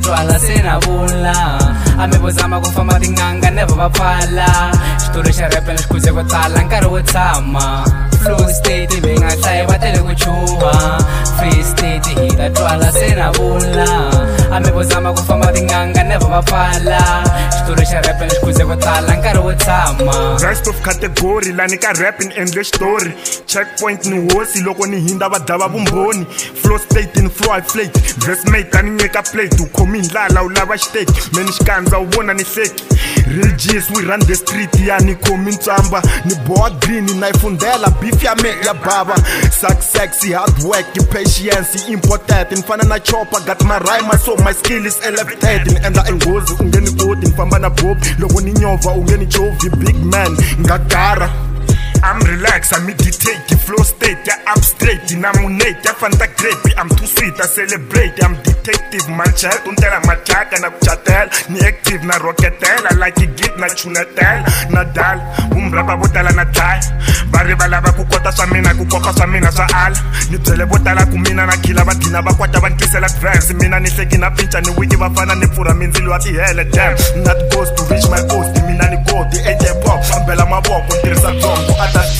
twala se na vula ame vozama ku famba tin'anga never va pfala xitori xa rap ni xikuze ko tala nkarhi wo tshama flow state venga hlayi va tele ku chuha free state hi ta twala se na vula ame vozama ku famba tin'anga never va pfala xitori xa rap ni xikuze ko tala nkarhi wo tshama rest of category lani ka rap in endle story checkpoint ni hosi loko ni hinda va dava vumbhoni flow state in flow I flake verse mate ani nyeka plate u khomi ndlala u lava xiteki meni xikandza u vona ni hleki real G's we run the street ya ni khomi ntsamba ni boha green na ifundela beef ya me ya baba sexy hard work patience important infana na chopper got my rhyme so my skill is elevated and I ngozi ungeni kodi mfamba na bob loko ni nyova ungeni jovi big man ngagara I'm relaxed, I meditate, flow state, yeah, up straight, namunate, yeah, fanta grape, I'm too sweet, I celebrate, I'm detective, man, child, untela machaka, na kuchatel, ni active, na rocketel, I like it, get na chunatel, nadal, umbrapa botala na tie, bari balaba kukota sa mina, kukoka sa mina sa al, ni tele botala kumina na kila batina, bakwata bankisela advance, mina ni seki na pincha, ni wiki wafana ni fura minzili wati hele, damn, not goes to reach my goals, mina ni go, the AJ pop, ambela mabok, untirisa zongo,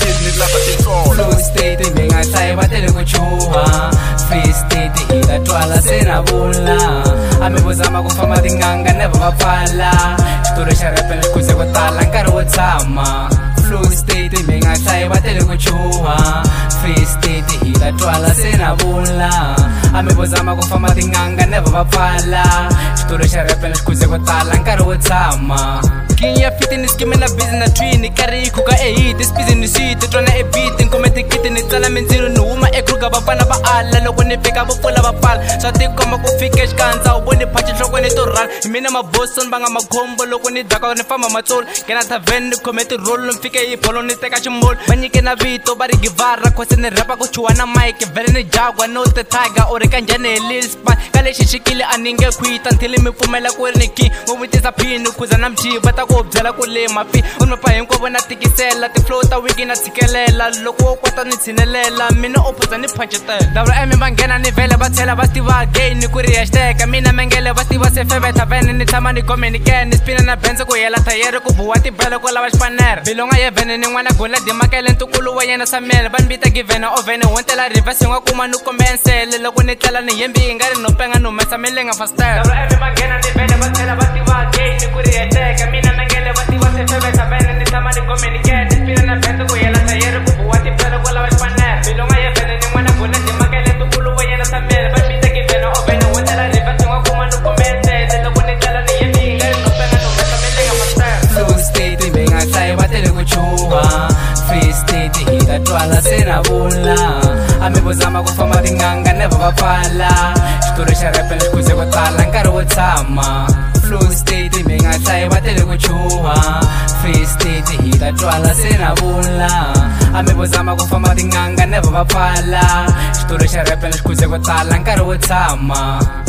flow state venga hlayi va tele ku chuha free state hi ta twala se na vula ame vozama ku famba tin'anga never va pfala xitori xa rap ni xikuze ko tala nkarhi wo tshama flow state venga hlayi va tele ku chuha free state hi ta twala se na vula ame vozama ku famba tin'anga never va pfala xitori xa rap ni xikuze ko tala nkarhi wo tshama ya fitness ke mena business twin kari kuka hit speed ni shit tona e beat comment kit ni tsala mindzilo no huma ekruka bafana ba ala loko ni fika vo pfula va pfala swa tikoma ku fika xikandza u vone phathi nhlokweni to run mina ma boss va nga makhombo loko ni daka ni famba matsolo ngena tavern ni comment roll ni fike hi bolo ni teka ximolo va nyike na vito va ri givara cause ni rapa ku chuwa na mic vele ni jagwa no the tiger or kanjane lil span ka lexi xikile aninge quit until mi pfumela ku ri ni king u vutisa pin kuza na mjiva ta ku byela ku lema fi unmapa hinkwavo na tikisela ti-flow ta wiki na tshikelela loko wo kota ni tshinelela mina ophuza ni phanchetela wm va nghena ni vhele va tlhela va tiva again ku ri hashtag mina mengele va tiva sefeveta vene ni tshama ni communicate ni spina na benze ku hela thayere ku buwa tibele ku lava xipanere bilonga yevhene ni n'wana gula dimakele ntukulu wa yena samele va ni vita givena ovhene hontela reverse nga kuma ni kombe ensele loko ni tlela ni yembi yi nga ri no penga ni humesa milenga fastele wm va nghena ni vhele va tlhela va tiva again ku ri hashtag mina mengele va tiva sefeveta vene ni tshama ni communicate ni spina na benze ku hela thayere ku buwa tibele ku lava xipanere bilonga yevhene ni n'wana gula dimakele ntukulu wa yena samele va ni vita givena ovhene hontela reverse nga kuma ni kombe ensele loko ni tlela ni yembi yi nga ri no penga ni humesa milenga fastele flow state venga hlayi va tele ku chuha free state hi ta twala se na vula ame vozama ku famba tin'anga never va pfala xitori xa rap ni xikuze ko tala nkarhi wo tshama flow state venga hlayi va tele ku chuha free state hi ta twala se na vula ame vozama ku famba tin'anga never va pfala xitori xa rap ni xikuze ko tala nkarhi wo tshama